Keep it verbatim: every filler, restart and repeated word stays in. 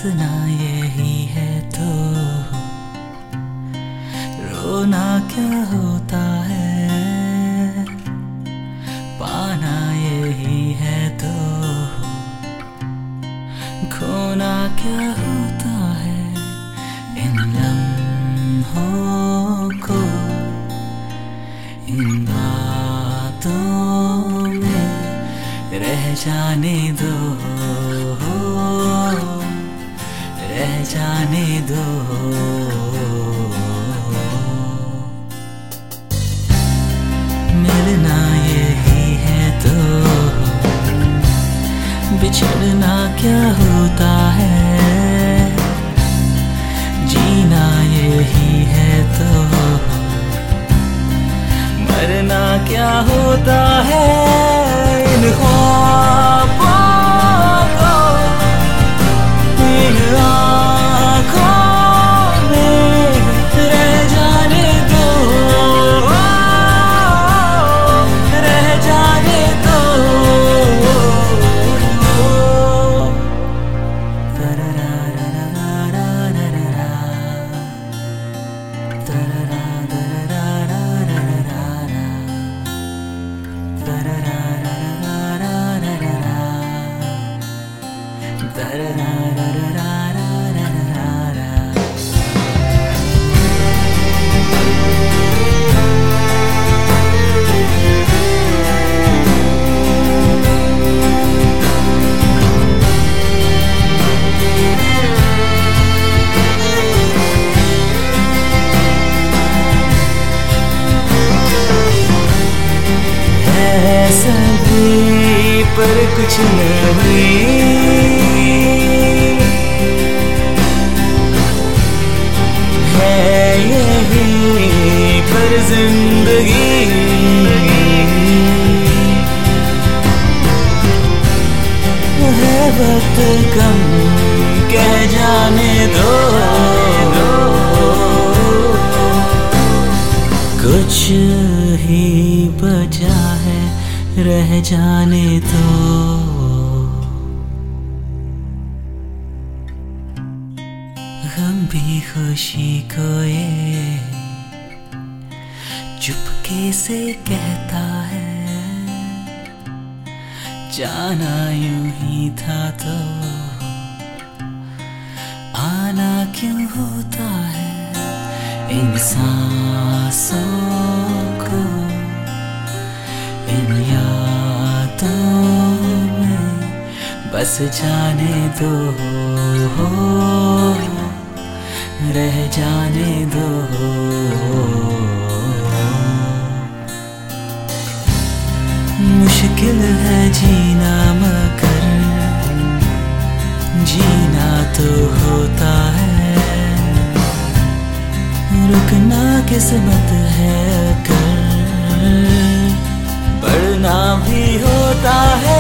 हंसना यही है तो रोना क्या होता है, पाना यही है तो खोना क्या होता है। इन लम्हों को इन बातों में रह जाने दो, रह जाने दो। मिलना यही है तो बिछड़ना क्या होता है, जीना यही है तो मरना क्या होता है। इन ख्वाबों को इन आँखों में रह जाने दो, रह जाने दो। सभी पर कुछ नहीं है, यही पर जिंदगी है। वक्त कम कह जाने दो, कुछ ही बचा है रह जाने दो। गम भी खुशी को ये चुपके से कहता है, जाना यूं ही था तो आना क्यों होता है। इन सांसों को इन यादों में बस जाने दो, रह जाने दो। मुश्किल है जीना मगर जीना तो होता है, रुकना किस्मत है कर पढ़ना भी होता है।